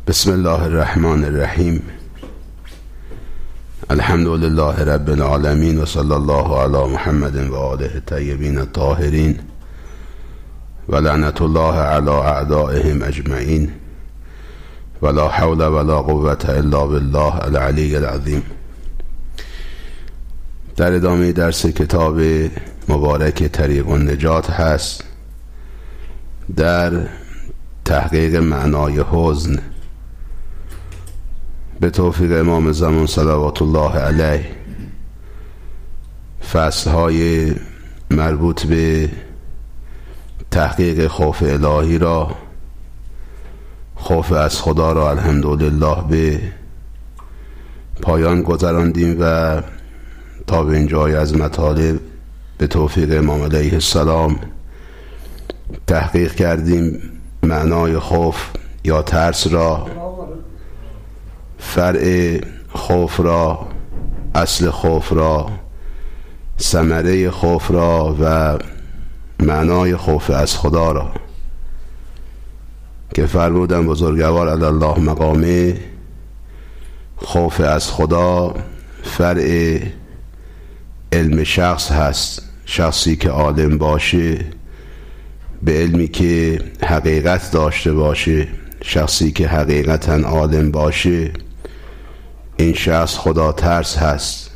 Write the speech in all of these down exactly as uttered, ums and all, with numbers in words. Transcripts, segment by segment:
بسم الله الرحمن الرحیم. الحمد لله رب العالمین و صلی الله علی محمد و آله الطیبین الطاهرین و لعنت الله علی اعدائهم اجمعین و لا حول ولا قوة الا بالله العلی العظیم. در ادامه درس کتاب مبارک طریق النجات هست در تحقیق معنای حزن به توفیق امام زمان صلوات الله علیه. فصلهای مربوط به تحقیق خوف الهی را، خوف از خدا را الحمدلله به پایان گذراندیم و تا به اینجای از مطالب به توفیق امام علیه السلام تحقیق کردیم معنای خوف یا ترس را، فرع خوف را، اصل خوف را، ثمره خوف را و معنای خوف از خدا را که فرمودن بزرگوار علی الله مقامه خوف از خدا فرع علم شخص هست. شخصی که عالم باشه، به علمی که حقیقت داشته باشه، شخصی که حقیقتا عالم باشه، این شخص خدا ترس هست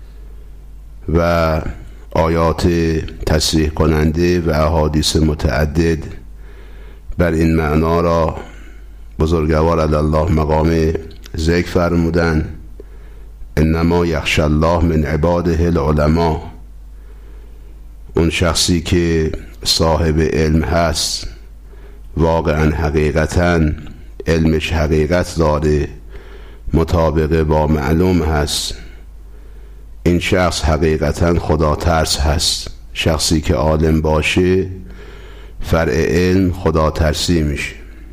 و آیات تصریح کننده و احادیث متعدد بر این معنا را بزرگوار علی الله مقامه ذکر فرمودن. انما یخشی الله من عباده العلماء. اون شخصی که صاحب علم هست، واقعا حقیقتا علمش حقیقت داره، مطابق با معلوم هست، این شخص حقیقتا خدا ترس هست. شخصی که عالم باشه فرع علم خدا ترسی میشه.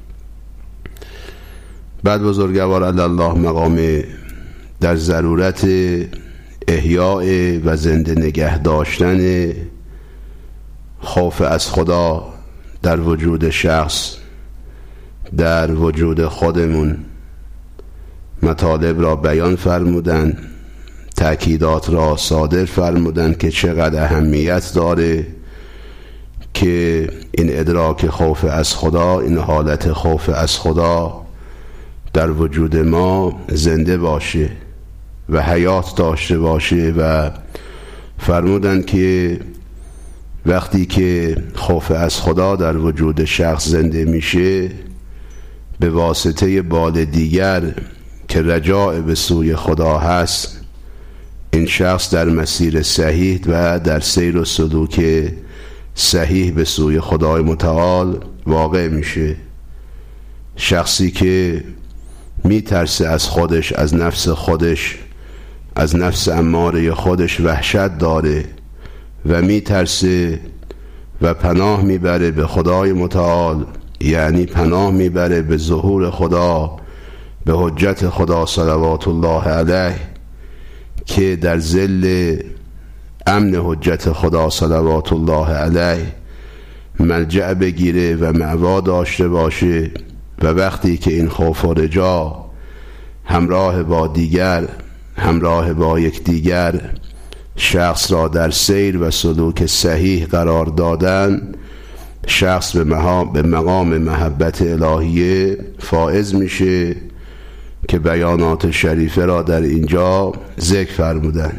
بعد بزرگوار علی الله مقامه در ضرورت احیاء و زنده نگه داشتن خوف از خدا در وجود شخص، در وجود خودمون مطالب را بیان فرمودن، تأکیدات را صادر فرمودن که چقدر اهمیت داره که این ادراک خوف از خدا، این حالت خوف از خدا در وجود ما زنده باشه و حیات داشته باشه و فرمودن که وقتی که خوف از خدا در وجود شخص زنده میشه، به واسطه بال دیگر که رجاء به سوی خدا هست، این شخص در مسیر صحیح و در سیر و سلوک صحیح به سوی خدای متعال واقع میشه. شخصی که میترسه از خودش، از نفس خودش، از نفس اماره خودش وحشت داره و میترسه و پناه میبره به خدای متعال، یعنی پناه میبره به ظهور خدا، به حجت خدا صلوات الله علیه که در ظل امن حجت خدا صلوات الله علیه ملجأ بگیره و مأوا داشته باشه. و وقتی که این خوف و رجا همراه با دیگر، همراه با یک دیگر شخص را در سیر و سلوک صحیح قرار دادن، شخص به مقام محبت الهیه فائز میشه که بیانات شریفه را در اینجا ذکر فرمودن.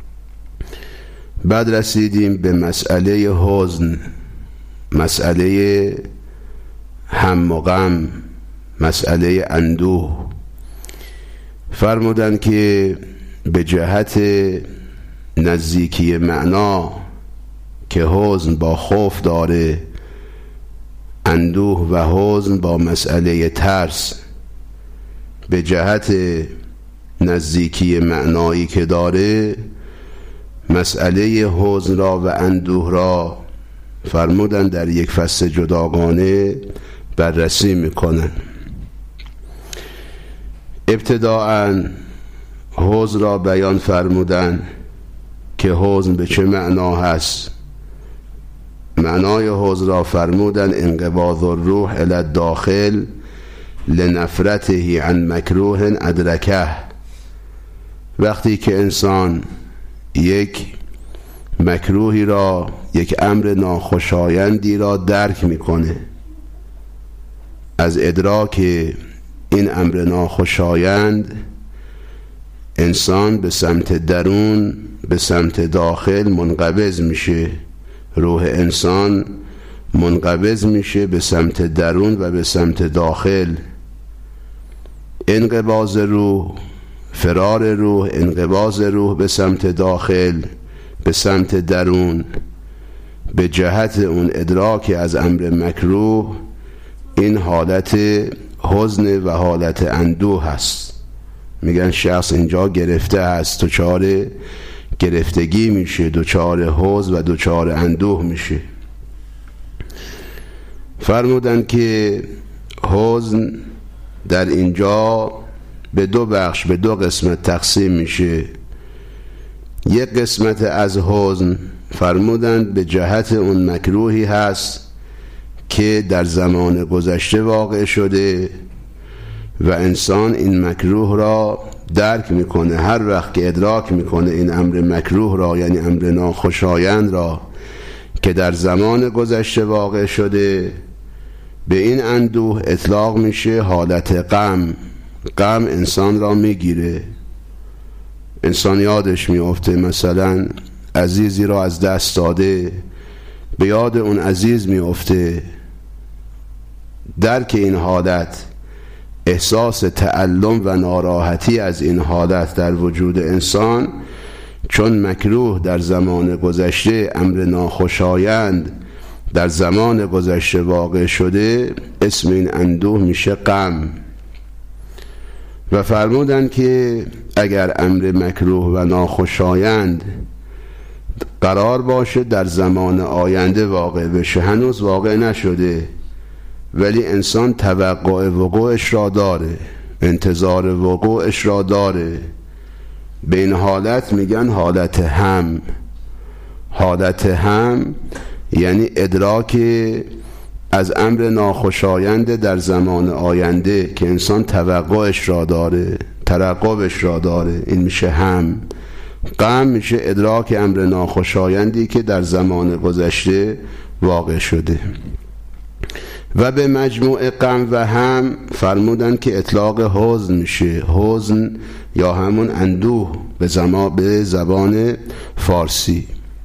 بعد رسیدیم به مسئله حزن، مسئله هم و غم، مسئله اندوه. فرمودن که به جهت نزدیکی معنا که حزن با خوف داره، اندوه و حزن با مسئله ترس، به جهت نزدیکی معنایی که داره، مسئله حزن را و اندوه را فرمودن در یک فصل جداگانه بررسی میکنن. ابتداءً حزن را بیان فرمودن که حزن به چه معنا هست. معنای حزن را فرمودن انقباض الروح الی الداخل لنفرته عن مکروه ادرکه. وقتی که انسان یک مکروهی را، یک امر ناخوشایندی را درک میکنه، از ادراک این امر ناخوشایند انسان به سمت درون، به سمت داخل منقبض میشه. روح انسان منقبض میشه به سمت درون و به سمت داخل. انقباض روح، فرار روح، انقباض روح به سمت داخل، به سمت درون، به جهت اون ادراک از امر مکروه، این حالت حزن و حالت اندوه هست. میگن شخص اینجا گرفته هست، دچار گرفتگی میشه، دچار حزن و دچار اندوه میشه. فرمودن که حزن در اینجا به دو بخش، به دو قسمت تقسیم میشه. یک قسمت از حزن فرمودن به جهت اون مکروهی هست که در زمان گذشته واقع شده و انسان این مکروه را درک میکنه. هر وقت که ادراک میکنه این امر مکروه را، یعنی امر ناخوشایند را که در زمان گذشته واقع شده، به این اندوه اطلاق میشه حالت غم. غم انسان را میگیره، انسان یادش میفته مثلا عزیزی را از دست داده، به یاد اون عزیز میفته. درک این حالت، احساس تعلم و ناراحتی از این حالت در وجود انسان، چون مکروه در زمان گذشته، امر ناخوشایند در زمان گذشته واقع شده، اسم این اندوه میشه غم. و فرمودن که اگر امر مکروه و ناخوشایند قرار باشه در زمان آینده واقع بشه، هنوز واقع نشده ولی انسان توقع وقوعش را داره، انتظار وقوعش را داره، به این حالت میگن حالت هم. حالت هم یعنی ادراک از امر ناخوشایند در زمان آینده که انسان توقعش را داره، ترقبش را داره، این میشه هم. غم میشه ادراک امر ناخوشایندی که در زمان گذشته واقع شده. و به مجموع غم و هم فرمودن که اطلاق حزن میشه. حزن یا همون اندوه به زمان به زبان فارسی.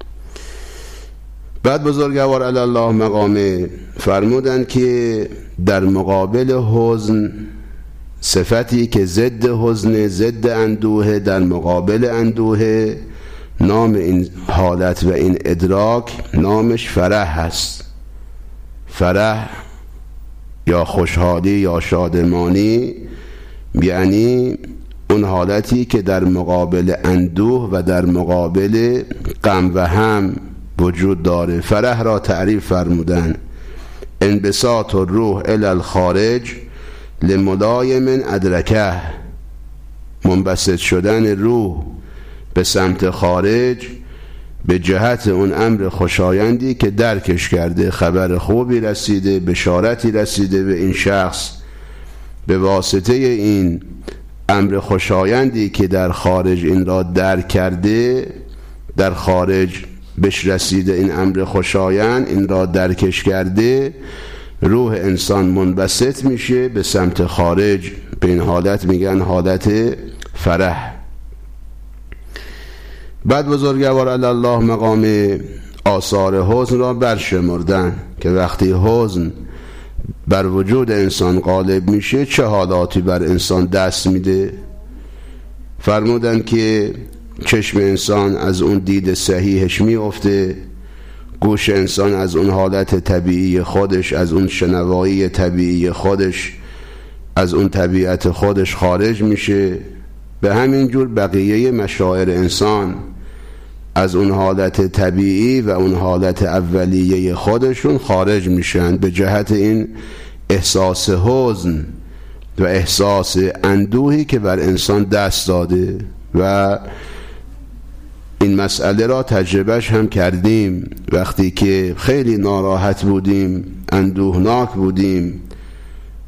بعد بزرگوار علی الله مقامه فرمودن که در مقابل حزن صفتی که ضد حزن، ضد اندوه، در مقابل اندوه، نام این حالت و این ادراک نامش فرح هست. فرح یا خوشحالی یا شادمانی، یعنی اون حالتی که در مقابل اندوه و در مقابل غم و هم وجود داره. فرح را تعریف فرمودن: انبساط الروح الی الخارج لملایم ادرکه، منبسط شدن روح به سمت خارج به جهت اون امر خوشایندی که درکش کرده، خبر خوبی رسیده، بشارتی رسیده به این شخص، به واسطه این امر خوشایندی که در خارج این را درک کرده، در خارج بهش رسیده این امر خوشایند، این را درکش کرده، روح انسان منبسط میشه به سمت خارج. به این حالت میگن حالت فرح. بعد بزرگوار علی الله مقام آثار حزن را برشمردن که وقتی حزن بر وجود انسان غالب میشه چه حالاتی بر انسان دست میده. فرمودن که چشم انسان از اون دید صحیحش میفته، گوش انسان از اون حالت طبیعی خودش، از اون شنوایی طبیعی خودش، از اون طبیعت خودش خارج میشه. به همین جور بقیه مشاعر انسان از اون حالت طبیعی و اون حالت اولیه خودشون خارج میشن به جهت این احساس حزن و احساس اندوهی که بر انسان دست داده. و این مسئله را تجربهش هم کردیم وقتی که خیلی ناراحت بودیم، اندوهناک بودیم،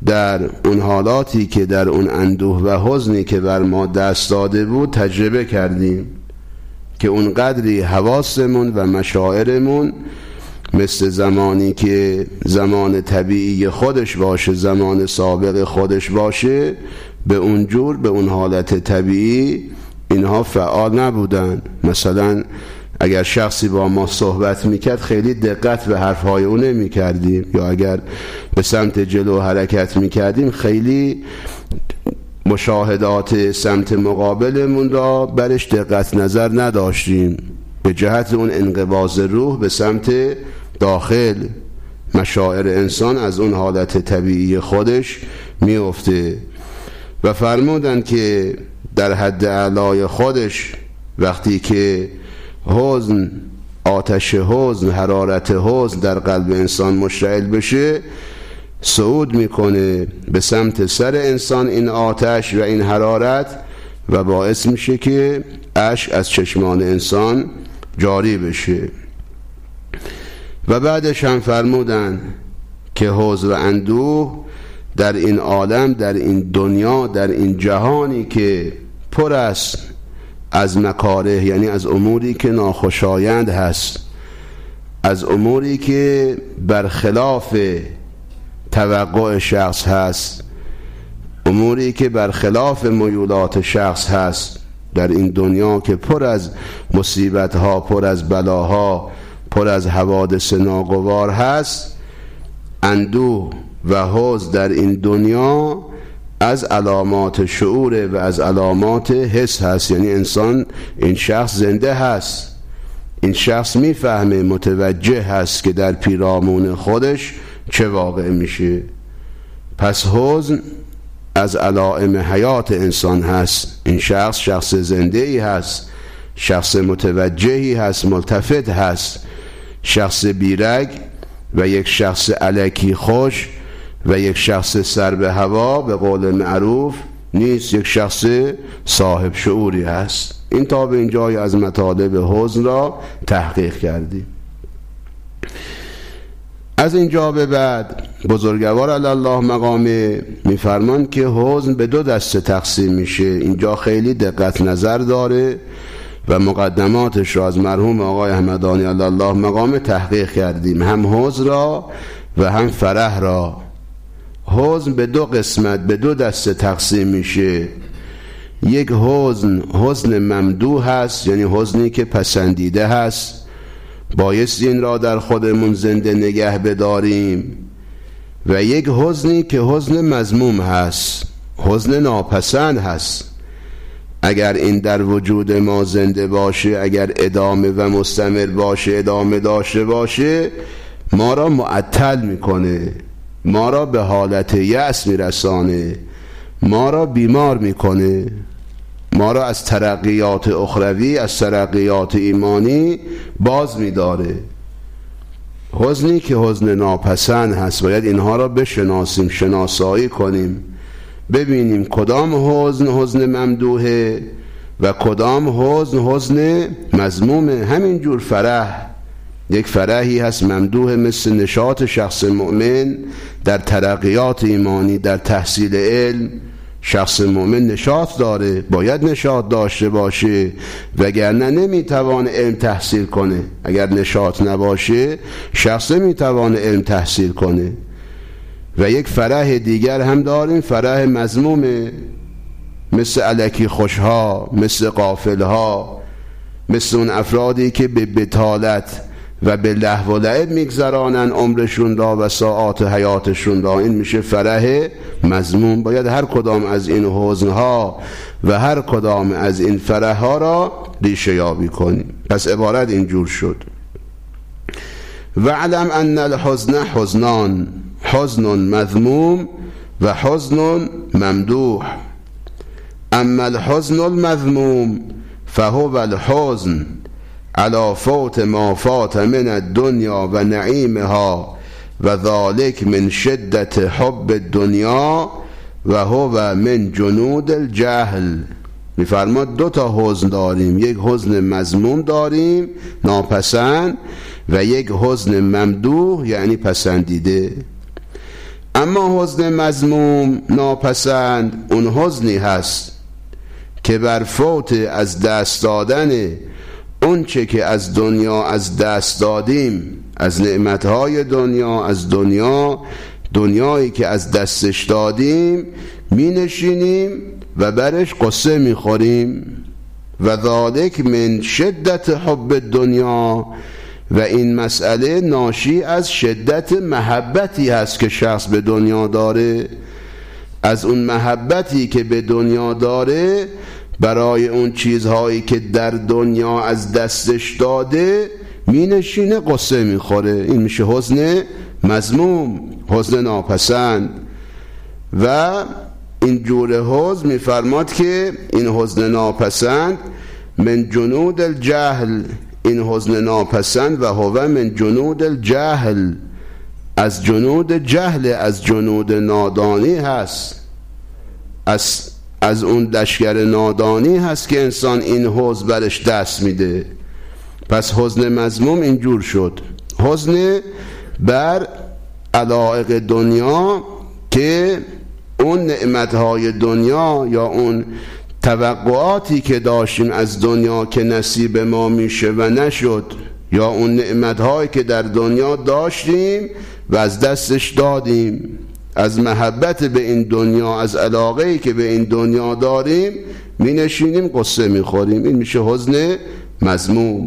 در اون حالاتی که در اون اندوه و حزنی که بر ما دست داده بود تجربه کردیم که اون قدری حواسمون و مشاعرمون مثل زمانی که زمان طبیعی خودش باشه، زمان سابق خودش باشه، به اون جور، به اون حالت طبیعی اینها فعال نبودن. مثلا اگر شخصی با ما صحبت میکرد خیلی دقت به حرفهای اون نمیکردیم، یا اگر به سمت جلو حرکت میکردیم خیلی مشاهدات سمت مقابلمون را برش دقت نظر نداشتیم، به جهت اون انقباض روح به سمت داخل مشاعر انسان از اون حالت طبیعی خودش میفته. و فرمودن که در حد اعلای خودش وقتی که حزن، آتش حزن، حرارت حزن در قلب انسان مشتعل بشه، صعود میکنه به سمت سر انسان این آتش و این حرارت و باعث میشه که اشک از چشمان انسان جاری بشه. و بعدش هم فرمودن که حزن و اندوه در این عالم، در این دنیا، در این جهانی که پر است از مکاره، یعنی از اموری که ناخوشایند هست، از اموری که برخلاف توقع شخص هست، اموری که برخلاف میولات شخص هست، در این دنیا که پر از مصیبت ها، پر از بلاها، پر از حوادث ناگوار هست، اندوه و حزن در این دنیا از علامات شعور و از علامات حس هست. یعنی انسان، این شخص زنده هست، این شخص میفهمه، متوجه هست که در پیرامون خودش چه واقع میشه. پس حزن از علائم حیات انسان هست. این شخص شخص زنده ای هست، شخص متوجهی هست، ملتفت هست، شخص بیرگ و یک شخص الکی خوش و یک شخص سر به هوا به قول معروف نیست، یک شخص صاحب شعوری هست. این تا به اینجای از مطالب حزن را تحقیق کردیم. از اینجا به بعد بزرگوار علی الله مقامه میفرمان که حزن به دو دسته تقسیم میشه. اینجا خیلی دقت نظر داره و مقدماتش را از مرحوم آقای همدانی علی الله مقامه تحقیق کردیم، هم حزن را و هم فرح را. حزن به دو قسمت، به دو دسته تقسیم میشه. یک حزن، حزن ممدوح هست، یعنی حزنی که پسندیده هست، بایستی این را در خودمون زنده نگه بداریم. و یک حزنی که حزن مذموم هست، حزن ناپسند هست. اگر این در وجود ما زنده باشه، اگر ادامه و مستمر باشه، ادامه داشته باشه، ما را معطل میکنه، ما را به حالت یأس میرسانه، ما را بیمار میکنه، ما را از ترقیات اخروی، از ترقیات ایمانی باز میداره. حزنی که حزن ناپسند هست، باید اینها را بشناسیم، شناسایی کنیم، ببینیم کدام حزن حزن ممدوحه و کدام حزن حزن مذمومه. همینجور فرح، یک فرحی هست ممدوح مثل نشاط شخص مؤمن در ترقیات ایمانی، در تحصیل علم. شخص مؤمن نشاط داره، باید نشاط داشته باشه، وگرنه نمیتوان علم تحصیل کنه. اگر نشاط نباشه شخص نمیتوان علم تحصیل کنه. و یک فرح دیگر هم داریم، فرح مذمومه، مثل الکی خوشها، مثل غافلها، مثل اون افرادی که به بطالت و به لهو و لعب میگذرانن عمرشون را و ساعات حیاتشون را. این میشه فرح مذموم. باید هر کدام از این حزنها و هر کدام از این فرحها را ریشه یابی کنیم. پس عبارت اینجور شد: وعلم ان الحزن حزنان، حزن مذموم و حزن ممدوح. اما الحزن المذموم فهو الحزن على فوت ما فات من الدنيا و نعیمها و ذلك من شدت حب الدنیا و هو من جنود الجهل. میفرماد دو تا حزن داریم، یک حزن مذموم داریم ناپسند و یک حزن ممدوح یعنی پسندیده. اما حزن مذموم ناپسند اون حزنی هست که بر فوت از دست دادن اون چه که از دنیا از دست دادیم، از نعمتهای دنیا، از دنیا دنیایی که از دستش دادیم می نشینیم و برش قصه می خوریم. و ذالک من شدت حب دنیا، و این مسئله ناشی از شدت محبتی هست که شخص به دنیا داره. از اون محبتی که به دنیا داره برای اون چیزهایی که در دنیا از دستش داده می نشینه قصه می خوره. این میشه حزن مذموم، حزن ناپسند. و این جور حزن می فرماد که این حزن ناپسند من جنود الجهل، این حزن ناپسند و هو من جنود الجهل، از جنود جهل، از جنود نادانی هست، از از اون لشکر نادانی هست که انسان این حزن برش دست میده. پس حزن مذموم اینجور شد، حزن بر علایق دنیا که اون نعمتهای دنیا یا اون توقعاتی که داشتیم از دنیا که نصیب ما میشه و نشد، یا اون نعمتهایی که در دنیا داشتیم و از دستش دادیم، از محبت به این دنیا، از علاقه‌ای که به این دنیا داریم می نشینیم قصه می خوریم. این میشه حزن مذموم.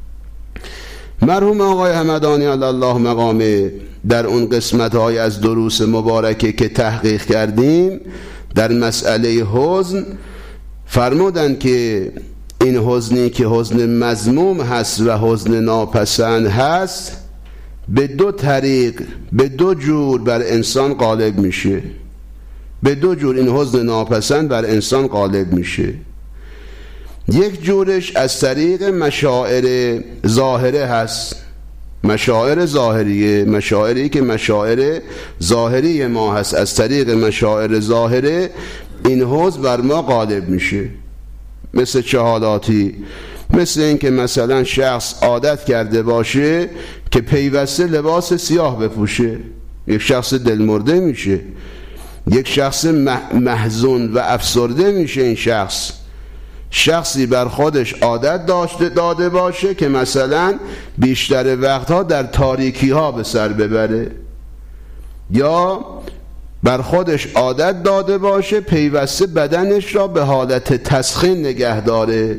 مرحوم آقای همدانی علی الله مقامه در اون قسمت‌های از دروس مبارکه که تحقیق کردیم در مسئله حزن فرمودن که این حزنی که حزن مذموم هست و حزن ناپسند هست به دو طریق، به دو جور بر انسان غالب میشه. به دو جور این حزن ناپسند بر انسان غالب میشه. یک جورش از طریق مشاعر ظاهره هست، مشاعر ظاهریه، مشاعری که مشاعر ظاهری ما هست، از طریق مشاعر ظاهره این حزن بر ما غالب میشه. مثل چه حالاتی؟ مثل این که مثلا شخص عادت کرده باشه که پیوسته لباس سیاه بپوشه، یک شخص دلمرده میشه، یک شخص محزون و افسرده میشه. این شخص شخصی بر خودش عادت داشته داده باشه که مثلا بیشتر وقتها در تاریکی ها به سر ببره، یا بر خودش عادت داده باشه پیوسته بدنش را به حالت تسخین نگه داره،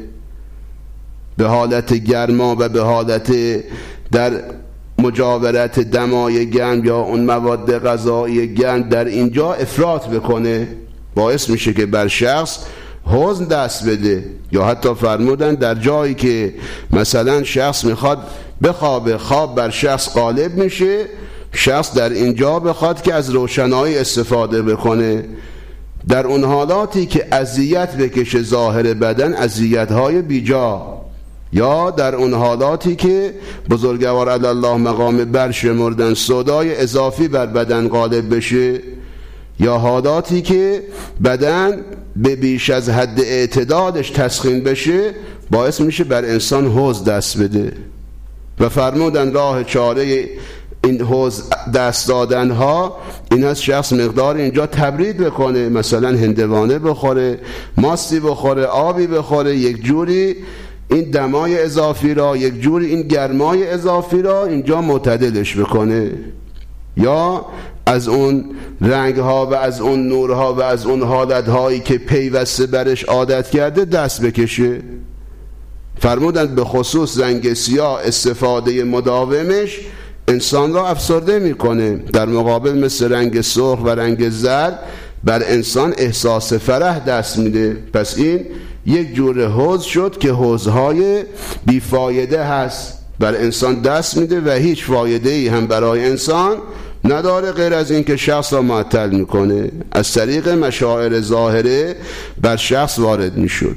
به حالت گرما و به حالت در مجاورت دمای گرم یا اون مواد غذایی گرم در اینجا افراط بکنه، باعث میشه که بر شخص حزن دست بده. یا حتی فرمودن در جایی که مثلا شخص میخواد بخوابه، خواب بر شخص غالب میشه، شخص در اینجا بخواد که از روشنایی استفاده بکنه، در اون حالاتی که اذیت بکشه ظاهر بدن، اذیت‌های بیجا، یا در اون حالاتی که بزرگوار علی الله مقام برشمردن سودای اضافی بر بدن غالب بشه، یا حالاتی که بدن به بیش از حد اعتدالش تسخین بشه، باعث میشه بر انسان حزن دست بده. و فرمودن راه چاره این حزن دست دادن ها این هست شخص مقدار اینجا تبرید بکنه، مثلا هندوانه بخوره، ماستی بخوره، آبی بخوره، یک جوری این دمای اضافی را، یک جوری این گرمای اضافی را اینجا معتدلش بکنه، یا از اون رنگ ها و از اون نورها و از اون حالت هایی که پیوسته برش عادت کرده دست بکشه. فرمودند به خصوص رنگ سیاه استفاده مداومش انسان را افسرده میکنه، در مقابل مثل رنگ سرخ و رنگ زرد بر انسان احساس فرح دست میده. پس این یک جور حزن شد که حزن‌های بیفایده هست، بر انسان دست میده و هیچ فایده ای هم برای انسان نداره غیر از این که شخص را معطل میکنه. از طریق مشاعر ظاهره بر شخص وارد میشد.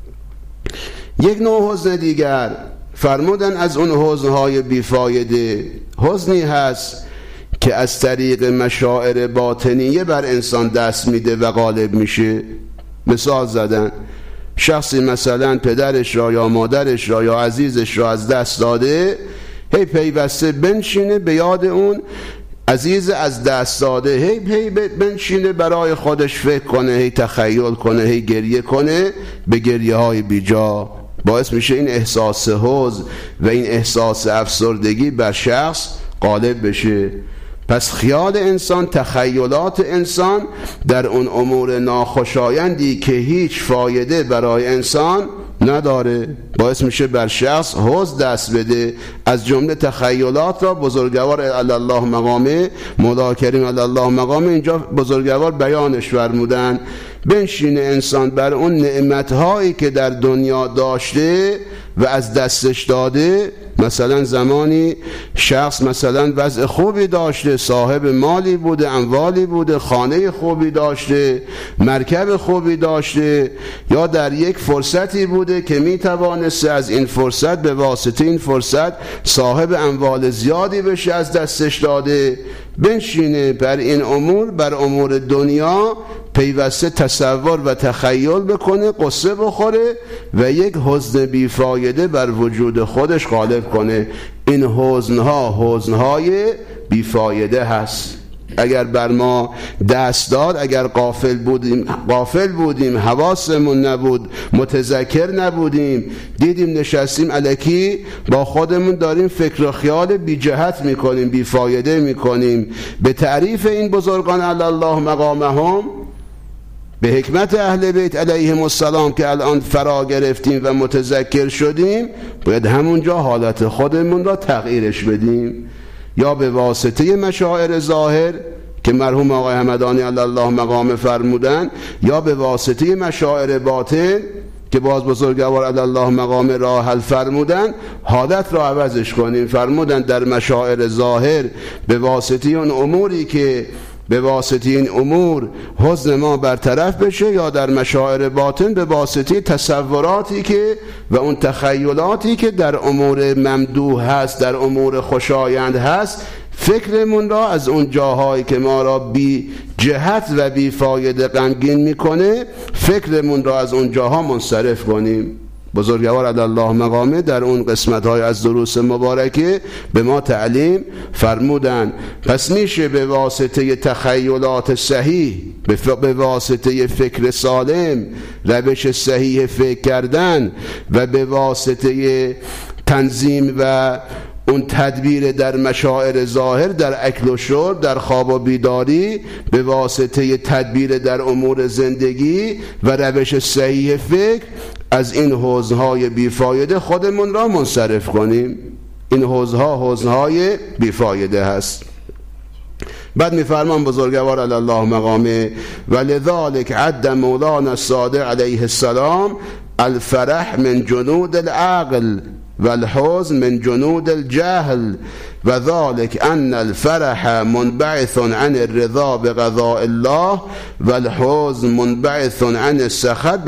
یک نوع حزن دیگر فرمودن از اون حزن‌های بیفایده حزنی هست که از طریق مشاعر باطنیه بر انسان دست میده و غالب میشه. مثال زدن شخصی مثلا پدرش را یا مادرش را یا عزیزش را از دست داده، هی پیوسته بنشینه به یاد اون عزیز از دست داده، هی هی بنشینه برای خودش فکر کنه، هی تخیل کنه، هی گریه کنه به گریه های بیجا، باعث میشه این احساس حزن و این احساس افسردگی بر شخص غالب بشه. پس خیال انسان، تخیلات انسان در اون امور ناخوشایندی که هیچ فایده برای انسان نداره باعث میشه بر شخص حزن دست بده. از جمله تخیلات را بزرگوار علی الله مقامه، مولا کریم علی الله مقامه اینجا بزرگوار بیانش فرمودن. بنشینه انسان بر اون نعمتهایی که در دنیا داشته و از دستش داده. مثلا زمانی شخص مثلا وضع خوبی داشته، صاحب مالی بوده، اموالی بوده، خانه خوبی داشته، مرکب خوبی داشته، یا در یک فرصتی بوده که می توانسته از این فرصت به واسطه این فرصت صاحب اموال زیادی بشه، از دستش داده. بنشینه بر این امور، بر امور دنیا پیوسته تصور و تخیل بکنه، قصه بخوره و یک حزن بیفایده بر وجود خودش غالب کنه. این حزنها حزنهای بیفایده هست. اگر بر ما دست داد، اگر غافل بودیم غافل بودیم حواسمون نبود، متذکر نبودیم، دیدیم نشستیم الکی با خودمون داریم فکر و خیال بی جهت میکنیم، بی فایده میکنیم. به تعریف این بزرگان علی الله مقامهم، به حکمت اهل بیت علیهم السلام که الان فرا گرفتیم و متذکر شدیم، باید همونجا حالت خودمون را تغییرش بدیم، یا به واسطه مشاعر ظاهر که مرحوم آقای همدانی علی الله مقام فرمودن، یا به واسطه مشاعر باطن که باز بزرگوار علی الله مقام راه حل فرمودن، حالت را عوضش کنیم. فرمودن در مشاعر ظاهر به واسطه اون اموری که به واسطه این امور حزن ما برطرف بشه، یا در مشاعر باطن به واسطه تصوراتی که و اون تخیلاتی که در امور ممدوح هست، در امور خوشایند هست، فکرمون را از اون جاهایی که ما را بی جهت و بی فایده غمگین میکنه، فکرمون را از اون جاها منصرف کنیم. بزرگوار علی الله مقامه در اون قسمت‌های از دروس مبارکه به ما تعلیم فرمودن. پس میشه به واسطه تخیلات صحیح، به واسطه فکر سالم، روش صحیح فکر کردن و به واسطه تنظیم و اون تدبیر در مشاعر ظاهر، در اکل و شرب، در خواب و بیداری، به واسطه تدبیر در امور زندگی و روش صحیح فکر، از این حوزهای بیفایده خودمون را منصرف کنیم. این حوزها حوزهای بیفایده هست. بعد میفرمان بزرگوار علی الله مقامه: ولذالک عد مولانا الصادق علیه السلام الفرح من جنود العقل والحزن من جنود الجهل وذلك ان الفرح منبعث عن الرضا بقضاء الله والحزن منبعث عن السخط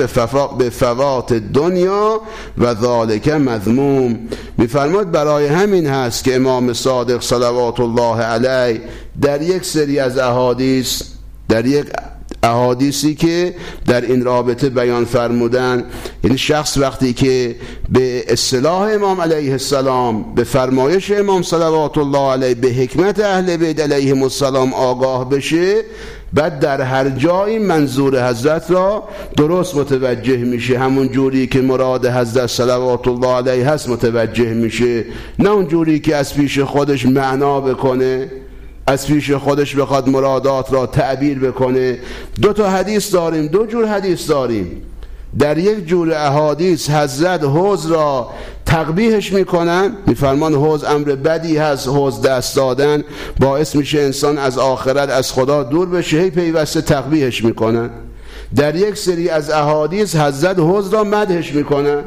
بفوات الدنیا وذلك مذموم. میفرماد برای همین هست که امام صادق صلوات الله علیه در یک سری از احادیث، در یک احادیثی که در این رابطه بیان فرمودن، یعنی شخص وقتی که به اصطلاح امام علیه السلام، به فرمایش امام صلوات الله علیه، به حکمت اهل بیت علیهم السلام آگاه بشه، بعد در هر جایی منظور حضرت را درست متوجه میشه، همون جوری که مراد حضرت صلوات الله علیه هست متوجه میشه، نه اون جوری که از پیش خودش معنا بکنه، از پیش خودش بخواد مرادات را تعبیر بکنه. دو تا حدیث داریم، دو جور حدیث داریم. در یک جور احادیث حضرت حوض را تقبیحش میکنن، میفرمان حوض امر بدی هست، حوض دست دادن باعث میشه انسان از آخرت، از خدا دور بشه، هی پیوسته تقبیحش میکنن. در یک سری از احادیث حضرت حوض را مدحش میکنن.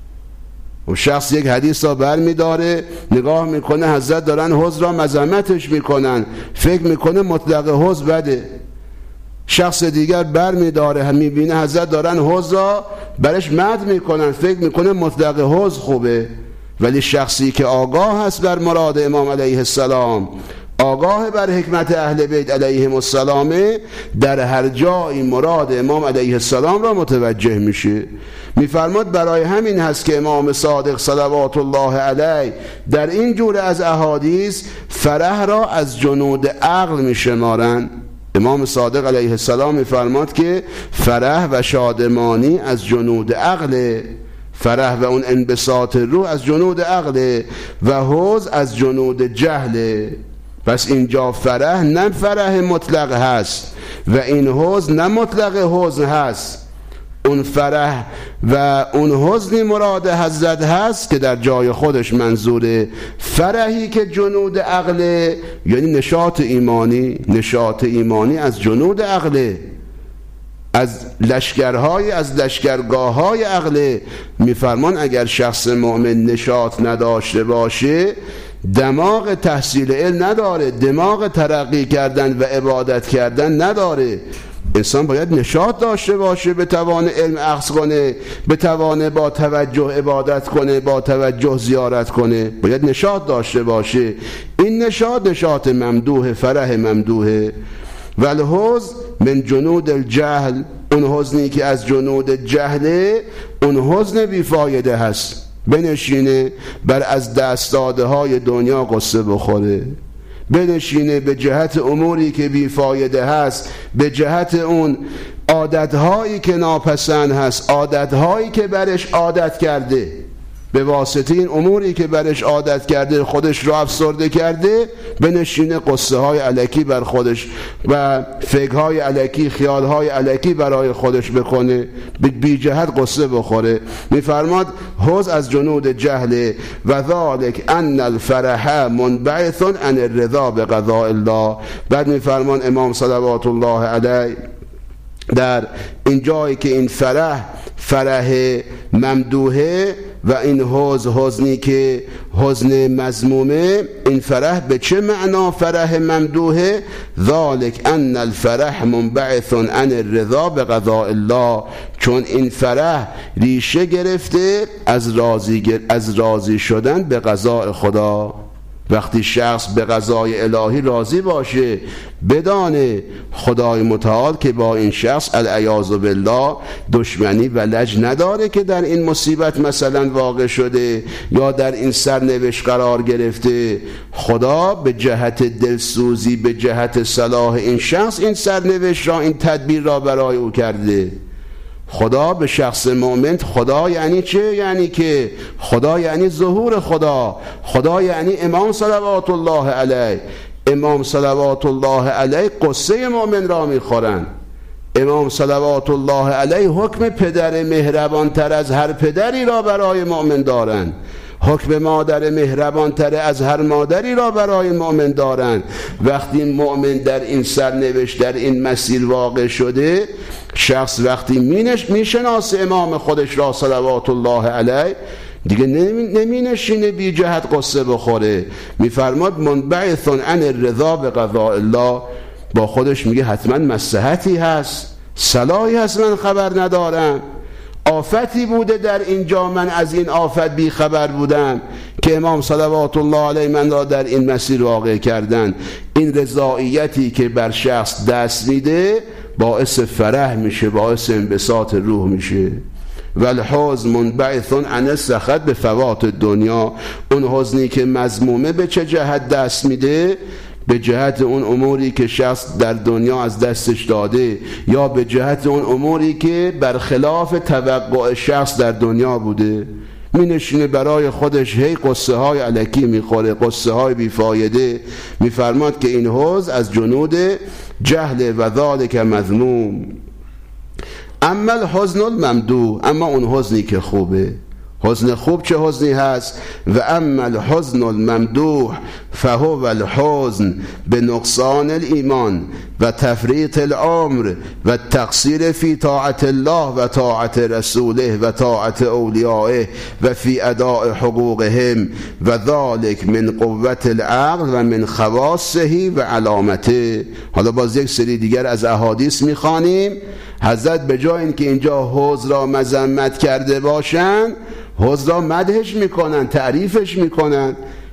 و شخص یک حدیث را بر می داره، نگاه میکنه حضرت دارن حوض را مذمتش میکنن، فکر میکنه مطلق حوض بده. شخص دیگر بر می داره، میبینه حضرت دارن حوض را برش مدح میکنن، فکر میکنه مطلق حوض خوبه. ولی شخصی که آگاه هست بر مراد امام علیه السلام، آگاه بر حکمت اهل بیت علیهم السلام، در هر جایی مراد امام علیه السلام را متوجه میشه. میفرماد برای همین هست که امام صادق صلوات الله علیه در این جور از احادیث فرح را از جنود عقل میشمارند. امام صادق علیه السلام میفرماد که فرح و شادمانی از جنود عقل، فرح و اون انبساط روح از جنود عقل و حزن از جنود جهل. پس اینجا فرح نه فرح مطلق هست و این حزن نه مطلق حزن هست. اون فرح و اون حزنی مراد حضرت هست که در جای خودش منظوره. فرحی که جنود عقله یعنی نشاط ایمانی، نشاط ایمانی از جنود عقله، از لشکرهای از لشکرگاه‌های عقله. میفرمان اگر شخص مؤمن نشاط نداشته باشه، دماغ تحصیل علم نداره، دماغ ترقی کردن و عبادت کردن نداره. انسان باید نشاط داشته باشه، بتوانه علم اخذ کنه، بتوانه با توجه عبادت کنه، با توجه زیارت کنه، باید نشاط داشته باشه. این نشاط نشاط ممدوح، فرح ممدوحه. والحزن من جنود الجهل، اون حزنی که از جنود جهله، اون حزن بیفایده هست. بنشینه بر از دست داده های دنیا قصه بخوره، بنشینه به جهت اموری که بیفایده هست، به جهت اون عادتهایی که ناپسند هست، عادتهایی که برش عادت کرده، به واسطه این اموری که برش عادت کرده خودش را افسرده کرده، بنشینه قصه های الکی بر خودش و فکر های الکی، خیال های الکی برای خودش بکنه، بی جهت قصه بخوره. میفرماد حزن از جنود جهل و ذالک ان الفرح منبعث عن الرضا بقضاء الله. بعد میفرمان امام صلوات الله علیه در این جایی که این فرح فرح ممدوحه و این حزن حزنی که حزن مذمومه، این فرح به چه معنا فرح ممدوحه؟ ذالک ان الفرح منبعث عن الرضا بقضاء الله، چون این فرح ریشه گرفته از راضی از راضی شدن به قضاء خدا. وقتی شخص به قضای الهی راضی باشه، بدانه خدای متعال که با این شخص العیاذ بالله دشمنی و لج نداره که در این مصیبت مثلا واقع شده یا در این سرنوشت قرار گرفته. خدا به جهت دلسوزی، به جهت صلاح این شخص این سرنوشت را، این تدبیر را برای او کرده. خدا به شخص مؤمن، خدا یعنی چه؟ یعنی که خدا یعنی ظهور خدا، خدا یعنی امام صلوات الله علیه. امام صلوات الله علیه قصه مؤمن را میخورن. امام صلوات الله علیه حکم پدر مهربان تر از هر پدری را برای مؤمن دارند، حکم مادر مهربان تر از هر مادری را برای مؤمن دارند. وقتی مؤمن در این سرنوشت، در این مسیر واقع شده، شخص وقتی مینش میشناسه امام خودش را صلوات الله علیه، دیگه نمی نشینه بی جهت قصه بخوره. میفرماد منبعث عن الرضا بقضاء الله، با خودش میگه حتما مصلحتی هست، صلاحی هست، من خبر ندارم، آفتی بوده در اینجا، من از این آفت بی خبر بودم که امام صلوات الله علیه من را در این مسیر واقع کردن. این رضایتی که بر شخص دست میده باعث فرح میشه، باعث انبساط روح میشه. والحزن منبعث عن السخط بفوات دنیا، اون حزنی که مذمومه به چه جهت دست میده؟ به جهت اون اموری که شخص در دنیا از دستش داده، یا به جهت اون اموری که برخلاف توقع شخص در دنیا بوده. می نشینه برای خودش هی قصه های الکی میخوره، قصه های بیفایده. میفرماد که این حزن از جنود جهل و ذالک مذموم. اما الحزن الممدوح، اما اون حزنی که خوبه، حزن خوب چه حزنی هست؟ و اما الحزن الممدوح فهو الحزن به نقصان الایمان و تفریط العمر و تقصیر فی طاعت الله و طاعت رسوله و طاعت اولیائه و فی اداء حقوقهم و ذالک من قوت العقل و من خواصه و علامته. حالا باز یک سری دیگر از احادیث میخوانیم. حضرت به جای اینکه اینجا حزن را مذمت کرده باشن، حزن را مدحش میکنن، تعریفش میکنن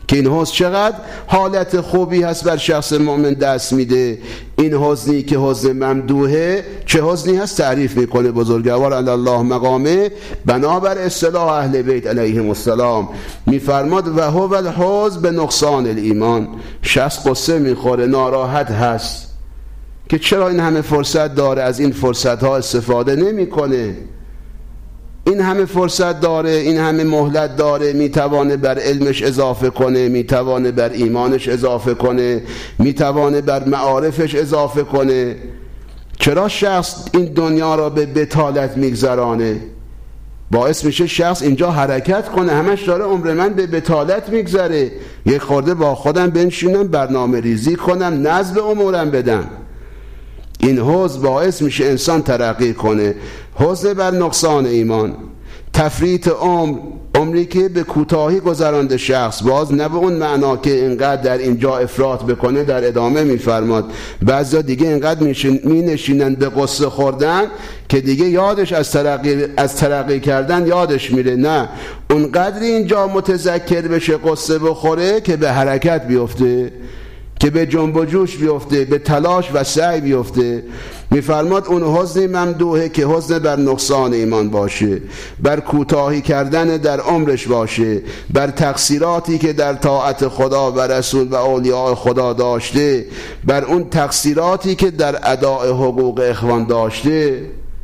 که این حزن چقدر حالت خوبی هست بر شخص مؤمن دست میده. این حزنی که حزن ممدوحه چه حزنی هست تعریف میکنه بزرگوار علی الله مقامه بنابر اصطلاح اهل بیت علیهم السلام. میفرماد و هو الحزن به نقصان الایمان. شخص قصه میخوره، ناراحت هست که چرا این همه فرصت داره از این فرصت ها استفاده نمیکنه، این همه فرصت داره، این همه مهلت داره، میتوانه بر علمش اضافه کنه، میتوانه بر ایمانش اضافه کنه، میتوانه بر معارفش اضافه کنه. چرا شخص این دنیا را به بطالت میگذرانه؟ باعث میشه شخص اینجا حرکت کنه، همش داره عمر من به بطالت میگذره، یک خورده با خودم بنشینم برنامه ریزی کنم، نظم امورم بدم. این حزن باعث میشه انسان ترقی کنه. حزن بر نقصان ایمان، تفریط عمر، عمری که به کوتاهی گذرانده شخص، باز نه به اون معنا که اینقدر در اینجا افراط بکنه. در ادامه میفرماد بعضیا دیگه اینقدر می نشینن به قصه خوردن که دیگه یادش از ترقی از ترقی کردن یادش میره. نه، اونقدر اینجا متذکر بشه قصه بخوره که به حرکت بیفته، که به جنب و جوش بیفته، به تلاش و سعی بیفته. میفرماد اون حزن ممدوحه که حزن بر نقصان ایمان باشه، بر کوتاهی کردن در عمرش باشه، بر تقصیراتی که در طاعت خدا و رسول و اولیاء خدا داشته، بر اون تقصیراتی که در اداء حقوق اخوان داشته.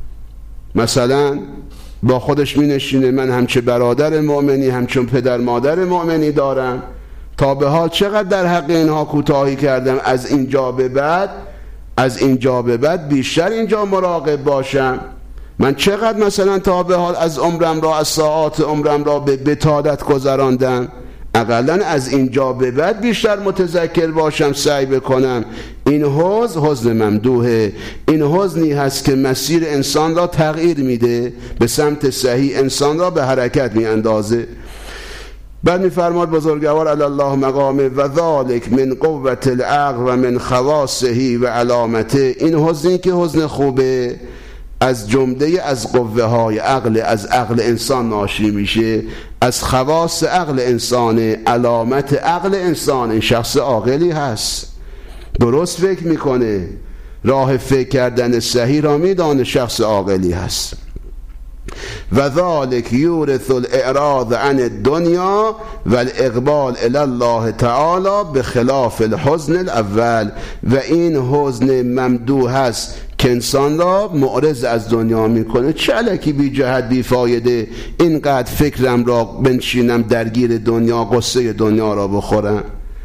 مثلا با خودش می نشینه من همچه برادر مؤمنی، همچون پدر مادر مؤمنی دارم، تا به حال چقدر در حق اینها کوتاهی کردم، از اینجا به بعد از اینجا به بعد بیشتر اینجا مراقب باشم. من چقدر مثلا تا به حال از عمرم را، از ساعات عمرم را به بطالت گذراندم، اقلا از اینجا به بعد بیشتر متذکر باشم، سعی بکنم. این حزن حزن ممدوحه. این حزنی هست که مسیر انسان را تغییر میده، به سمت صحیح انسان را به حرکت میاندازه. بعد میفرماد بزرگوار علی الله مقامه و ذالک من قوت العقل و من خواصه و علامته. این حزنی که حزن خوبه از جمله از قوه های عقل، از عقل انسان ناشی میشه، از خواص عقل انسان، علامت عقل انسان. این شخص عاقلی هست، درست فکر میکنه، راه فکر کردن صحیح را میدانه، شخص عاقلی هست. و ذالک یورث الاعراض عن الدنیا و الاقبال الی الله تعالی بخلاف الحزن الاول. و این حزن ممدوح هست که انسان را معرض از دنیا میکنه. چه الکی بی جهت بی فایده اینقدر فکرم را بنشینم درگیر دنیا، قصه دنیا را بخورم.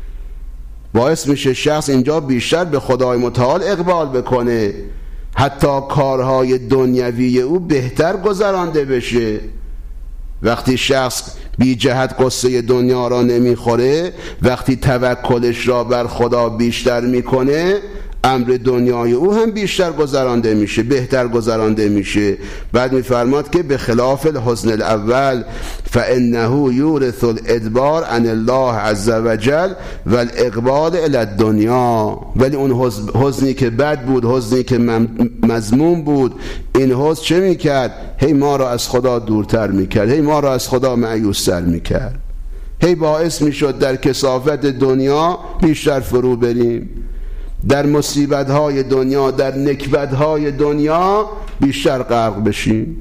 باعث میشه شخص اینجا بیشتر به خدای متعال اقبال بکنه، حتی کارهای دنیوی او بهتر گذرانده بشه. وقتی شخص بی جهت قصه دنیا را نمیخوره، وقتی توکلش را بر خدا بیشتر میکنه، امر دنیای او هم بیشتر گذرانده میشه، بهتر گذرانده میشه. بعد میفرماد که به خلاف الحزن الاول فانه یورث الادبار عن الله عز وجل و الاقبال الی الدنیا. ولی اون حزنی که بد بود، حزنی که مذموم بود، این حزن چه میکرد؟ هی ما را از خدا دورتر میکرد، هی ما را از خدا مایوستر میکرد، هی باعث میشد در کثافت دنیا بیشتر فرو بریم، در مصیبت‌های دنیا، در نکبت‌های دنیا بیشتر غرق بشیم.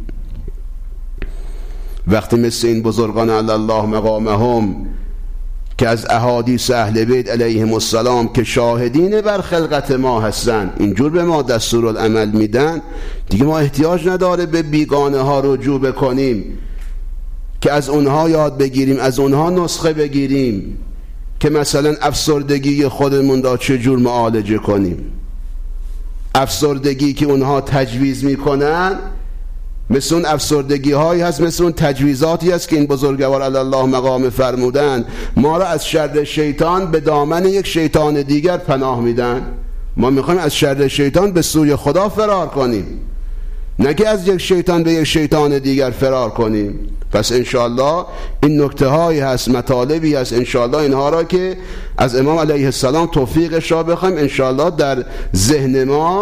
وقتی مثل این بزرگان علی الله مقامهم که از احادیث اهل بیت علیهم السلام که شاهدین بر خلقت ما هستن اینجور به ما دستورالعمل میدن، دیگه ما احتیاج نداره به بیگانه ها رجوع بکنیم که از اونها یاد بگیریم، از اونها نسخه بگیریم که مثلا افسردگی خودمون را چجور معالجه کنیم. افسردگی که اونها تجویز میکنن مثل اون افسردگی هایی هست، مثل اون تجویزاتی هست که این بزرگوار علی الله مقام فرمودن ما را از شر شیطان به دامن یک شیطان دیگر پناه میدن. ما میخوایم از شر شیطان به سوی خدا فرار کنیم، نه که از یک شیطان به یک شیطان دیگر فرار کنیم. پس انشاءالله این نکته هایی هست، مطالبی هست، انشاءالله اینها را که از امام علیه السلام توفیقش را بخوایم انشاءالله در ذهن ما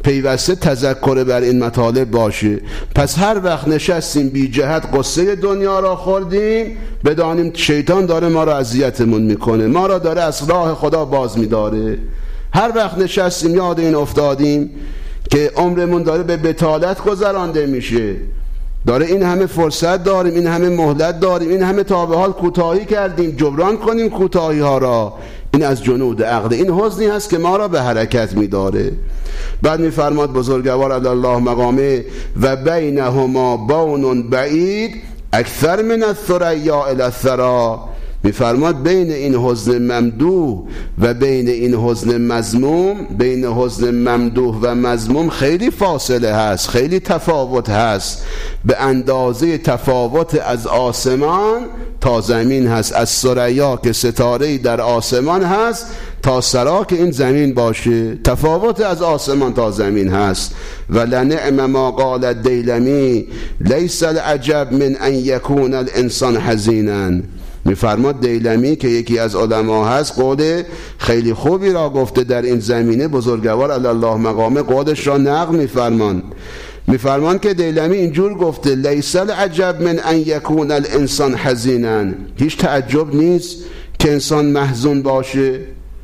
پیوسته تذکر بر این مطالب باشه. پس هر وقت نشستیم بی جهت قصه دنیا را خوردیم، بدانیم شیطان داره ما را اذیتمون میکنه، ما را داره از راه خدا باز میداره. هر وقت نشستیم یاد این افتادیم که عمرمون داره به بطالت گذرانده میشه، داره این همه فرصت داریم، این همه مهلت داریم، این همه تا به حال کوتاهی کردیم، جبران کنیم کوتاهی ها را. این از جنود عقل، این حزنی هست که ما را به حرکت می‌داره. بعد می‌فرماد بزرگوار علی الله مقامه و بینهما بون بعید اکثر من الثریا الی الثری. می‌فرماد بین این حزن ممدوح و بین این حزن مذموم، بین حزن ممدوح و مذموم خیلی فاصله هست، خیلی تفاوت هست، به اندازه تفاوت از آسمان تا زمین هست. از ثریا که ستاره‌ای در آسمان هست تا سرا که این زمین باشه، تفاوت از آسمان تا زمین هست. و لنعم ما قال الدیلمی لیس العجب من ان یکون الانسان حزینا. میفرماد دیلمی که یکی از علما هست، قول خیلی خوبی را گفته در این زمینه. بزرگوار علی الله مقامه قولش را نقل میفرمان میفرمان که دیلمی اینجور گفته لیس العجب من ان یکون الانسان حزینا. هیچ تعجب نیست که انسان محزون باشه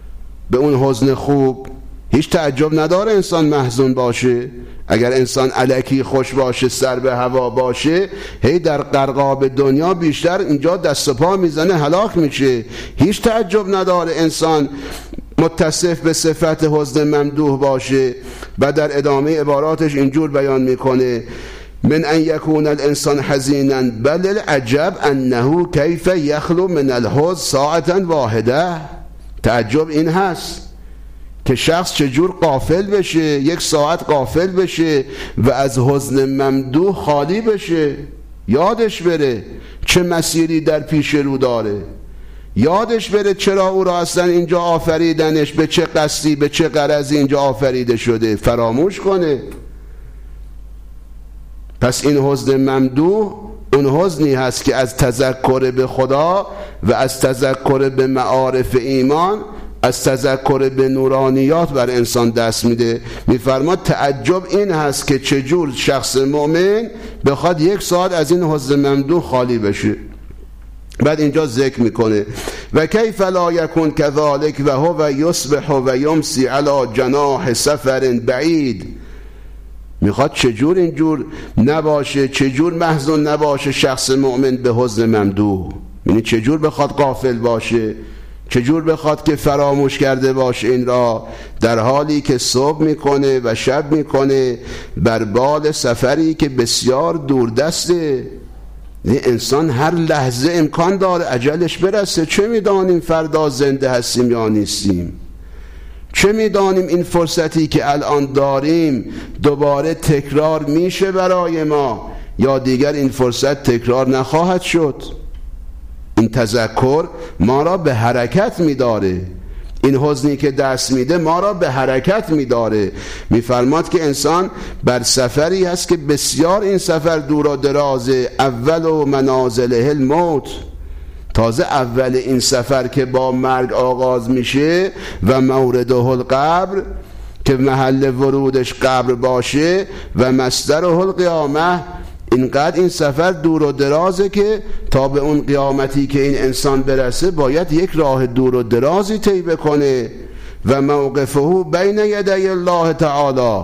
به اون حزن خوب، هیچ تعجب نداره انسان محزون باشه. اگر انسان الکی خوش باشه، سر به هوا باشه، هی در غرقاب دنیا بیشتر اینجا دست و پا میزنه، هلاک میشه. هیچ تعجب نداره انسان متصف به صفت حزن ممدوح باشه. و در ادامه عباراتش اینجور بیان میکنه من ان یکون الانسان حزینا بل العجب انه کیف یخلو من الحزن ساعتا واحده. تعجب این هست که شخص چجور غافل بشه، یک ساعت غافل بشه و از حزن ممدوح خالی بشه، یادش بره چه مسیری در پیش رو داره، یادش بره چرا او را اصلا اینجا آفریدنش، به چه قصدی به چه غرضی اینجا آفریده شده، فراموش کنه. پس این حزن ممدوح اون حزنی هست که از تذکر به خدا و از تذکر به معارف ایمان، از تذکر به نورانیات بر انسان دست میده. میفرماد تعجب این هست که چجور شخص مؤمن بخواد یک ساعت از این حزن ممدوح خالی بشه. بعد اینجا ذکر میکنه و کیف لا یکون کذالک و هو یصبح و یمسی علی جناح سفر بعید. میخواد چجور اینجور نباشه، چجور محزون نباشه شخص مؤمن به حزن ممدوح، یعنی چجور بخواد غافل باشه، چجور بخواد که فراموش کرده باشه این را، در حالی که صبح میکنه و شب میکنه بر بال سفری که بسیار دوردسته. انسان هر لحظه امکان داره اجلش برسه. چه میدانیم فردا زنده هستیم یا نیستیم؟ چه میدانیم این فرصتی که الان داریم دوباره تکرار میشه برای ما یا دیگر این فرصت تکرار نخواهد شد؟ این تذکر ما را به حرکت میداره، این حزنی که دست میده ما را به حرکت میداره. میفرماد که انسان بر سفری هست که بسیار این سفر دور و درازه. اول و منازله الموت، تازه اول این سفر که با مرگ آغاز میشه و مورده القبر که محل ورودش قبر باشه و مصدره القیامه. اینقدر این سفر دور و درازه که تا به اون قیامتی که این انسان برسه باید یک راه دور و درازی طی بکنه. و موقفه بین یدی الله تعالی،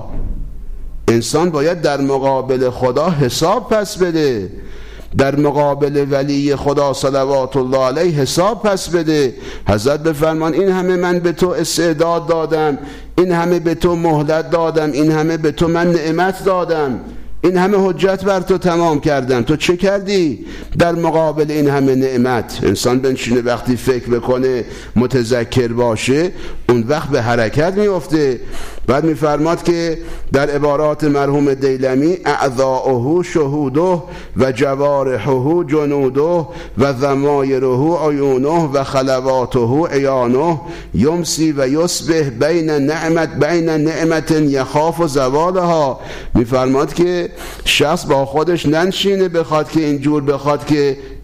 انسان باید در مقابل خدا حساب پس بده، در مقابل ولی خدا صلوات الله علیه حساب پس بده. حضرت بفرمان این همه من به تو استعداد دادم، این همه به تو مهلت دادم، این همه به تو من نعمت دادم، این همه حجت بر تو تمام کردم، تو چه کردی در مقابل این همه نعمت؟ انسان بنشینه وقتی فکر بکنه متذکر باشه اون وقت به حرکت میفته. بعد میفرماد که در عبارات مرحوم دیلمی اعضاؤه شهوده و جوارحه جنوده و ضمایره عیونه و خلواته عیانه یمسی و یصبح بین نعمت بین نعمت یخاف زوالها. میفرماد که شخص با خودش ننشینه بخواد که اینجور بخواد که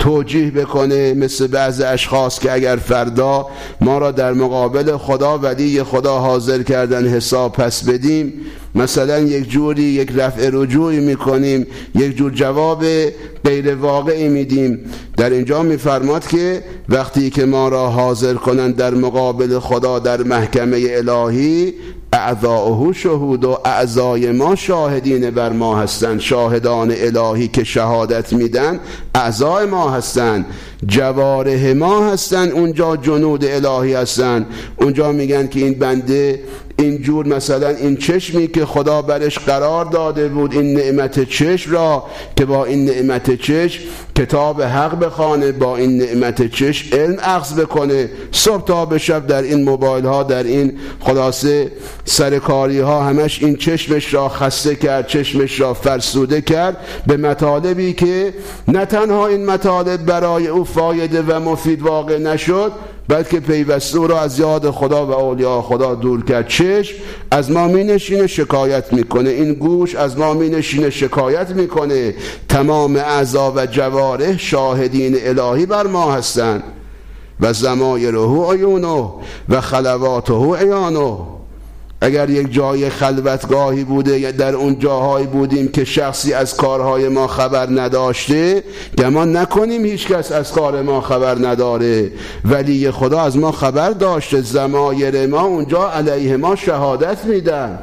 توجیه بکنه، مثل بعض اشخاص که اگر فردا ما را در مقابل خدا ولی خدا حاضر کردن حساب پس بدیم، مثلا یک جوری یک رفع رجوعی میکنیم، یک جور جواب غیر واقعی میدیم. در اینجا میفرماد که وقتی که ما را حاضر کنند در مقابل خدا در محکمه الهی، اعضاءه شهود، و اعضای ما شاهدین بر ما هستند. شاهدان الهی که شهادت میدن اعضای ما هستند، جوارح ما هستند، اونجا جنود الهی هستند. اونجا میگن که این بنده اینجور مثلا این چشمی که خدا برش قرار داده بود، این نعمت چشم را که با این نعمت چشم کتاب حق بخوانه، با این نعمت چشم علم اخذ بکنه، صبح تا به شب در این موبایل ها، در این خلاصه سرکاری ها همش این چشمش را خسته کرد، چشمش را فرسوده کرد به مطالبی که نه تنها این مطالب برای او فایده و مفید واقع نشد، بلکه پیوسته او را از یاد خدا و اولیاء خدا دور کرد. چشم از ما می نشینه شکایت میکنه، این گوش از ما می نشینه شکایت میکنه، تمام اعضا و جوارح شاهدین الهی بر ما هستند. و ضمایره عیونه و خلواته عیانه. اگر یک جای خلوتگاهی بوده یا در اون جاهایی بودیم که شخصی از کارهای ما خبر نداشته، گمان نکنیم هیچ کس از کار ما خبر نداره، ولی خدا از ما خبر داشته. ضمایر ما اونجا علیه ما شهادت میدن،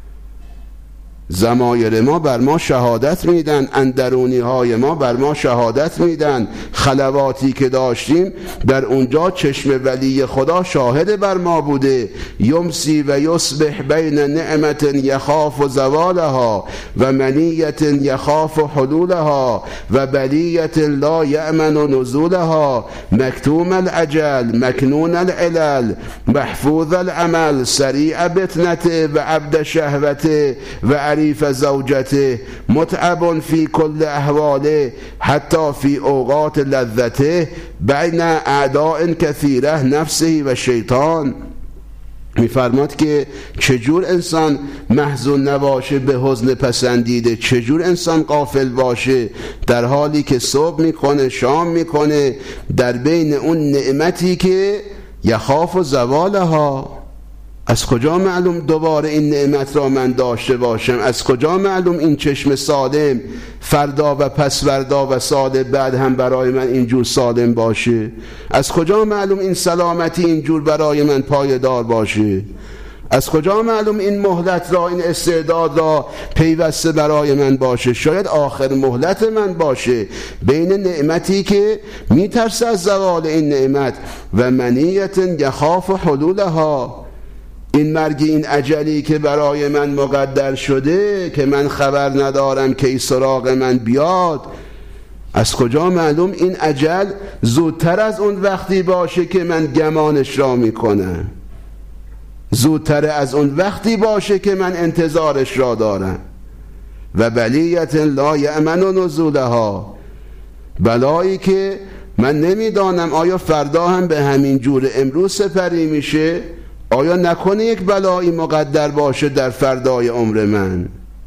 ضمایر ما بر ما شهادت میدن، اندرونی های ما بر ما شهادت میدن. خلواتی که داشتیم در اونجا چشم ولی خدا شاهد بر ما بوده. یمسی و یصبح بین نعمت یخاف زوالها و منیت یخاف حلولها و بلیت لا یأمن نزولها، مکتوم العجل مکنون العلل محفوظ العمل سریع بطنته و عبد شهوته و عریف زوجته متعب فی کل احواله حتی فی اوقات لذته بین اعداء کثیره نفسه و شیطان. میفرماد که چجور انسان محزون نباشه به حزن پسندیده، چجور انسان غافل باشه در حالی که صبح میکنه شام میکنه در بین اون نعمتی که یخاف و زوالها. از کجا معلوم دوباره این نعمت را من داشته باشم؟ از کجا معلوم این چشم سالم فردا و پس فردا و سال بعد هم برای من اینجور سالم باشه؟ از کجا معلوم این سلامتی اینجور برای من پایدار باشه؟ از کجا معلوم این مهلت را، این استعداد را پیوسته برای من باشه؟ شاید آخر مهلت من باشه بین نعمتی که میترسه از زوال این نعمت و منیت یخاف حلولها، این مرگی، این اجلی که برای من مقدر شده که من خبر ندارم که ای سراغ من بیاد. از کجا معلوم این اجل زودتر از اون وقتی باشه که من گمانش را میکنم، زودتر از اون وقتی باشه که من انتظارش را دارم. و بلیت لا یأمن نزولها، بلایی که من نمیدانم آیا فردا هم به همین جور امروز سپری میشه، آیا نکنه یک بلایی مقدر باشه در فردای عمر من.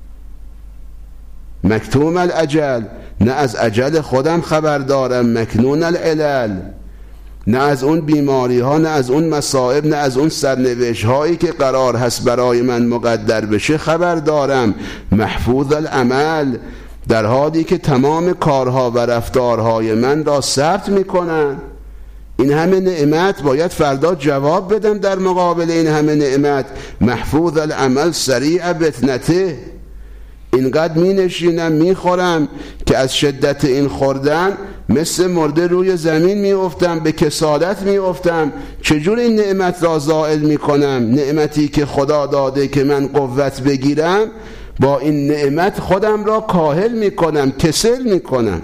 مکتوم الاجل، نه از اجل خودم خبر دارم، مکنون العلل، نه از اون بیماری ها، نه از اون مصائب، نه از اون سرنوشت هایی که قرار هست برای من مقدر بشه خبر دارم. محفوظ العمل، در حالی که تمام کارها و رفتارهای من را ثبت میکنن. این همه نعمت باید فردا جواب بدم در مقابل این همه نعمت. محفوظ العمل سریع بطنته، اینقدر می نشینم می خورم که از شدت این خوردن مثل مرده روی زمین می افتم، به کسالت می افتم. چجور این نعمت را زائل می کنم؟ نعمتی که خدا داده که من قوت بگیرم، با این نعمت خودم را کاهل می کنم، کسل می کنم.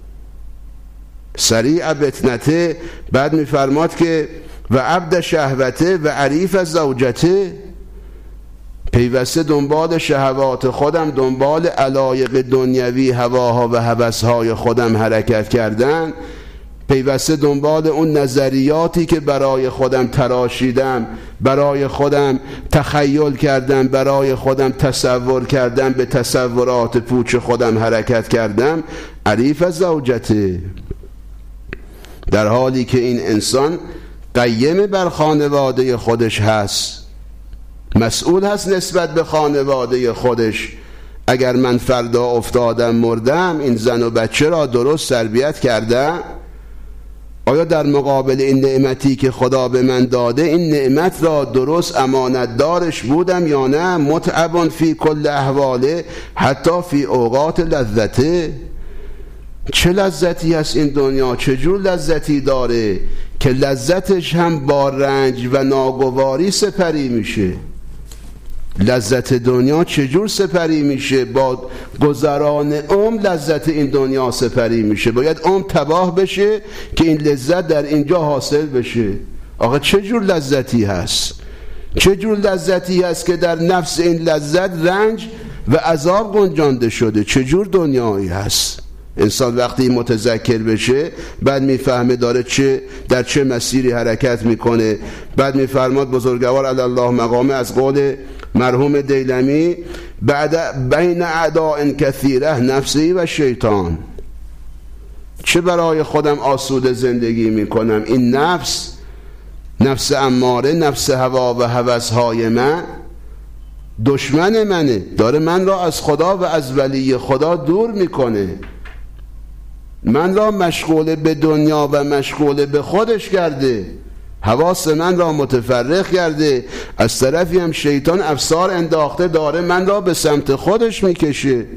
سریع بطنته. بعد میفرماد که و عبد شهوته و عریف زوجته، پیوسته دنبال شهوات خودم، دنبال علایق دنیوی هواها و هوسهای خودم حرکت کردن، پیوسته دنبال اون نظریاتی که برای خودم تراشیدم، برای خودم تخیل کردم، برای خودم تصور کردم، به تصورات پوچ خودم حرکت کردم. عریف زوجته، در حالی که این انسان قیم بر خانواده خودش هست، مسئول هست نسبت به خانواده خودش. اگر من فردا افتادم مردم، این زن و بچه را درست تربیت کردم؟ آیا در مقابل این نعمتی که خدا به من داده، این نعمت را درست امانت دارش بودم یا نه؟ متعبان فی کل احواله، حتی فی اوقات لذته. چه لذتی هست این دنیا؟ چه جور لذتی داره که لذتش هم با رنج و ناگواری سپری میشه؟ لذت دنیا چجور سپری میشه؟ با گذران عمر لذت این دنیا سپری میشه. باید عمر تباه بشه که این لذت در اینجا حاصل بشه. آقا چجور لذتی هست؟ چجور لذتی هست که در نفس این لذت رنج و عذاب گنجانده شده؟ چجور دنیایی هست؟ انسان وقتی متذکر بشه بعد میفهمه داره چه در چه مسیری حرکت میکنه. بعد میفرماد بزرگوار علی الله مقامه از قول مرحوم دیلمی: بعد بین اعداء کثیره نفسی و شیطان. چه برای خودم آسوده زندگی میکنم؟ این نفس، نفس اماره، نفس هوا و هوسهای من دشمن منه، داره من را از خدا و از ولی خدا دور میکنه، من را مشغول به دنیا و مشغول به خودش کرده، حواس من را متفرق کرده. از طرفی هم شیطان افسار انداخته، داره من را به سمت خودش میکشه.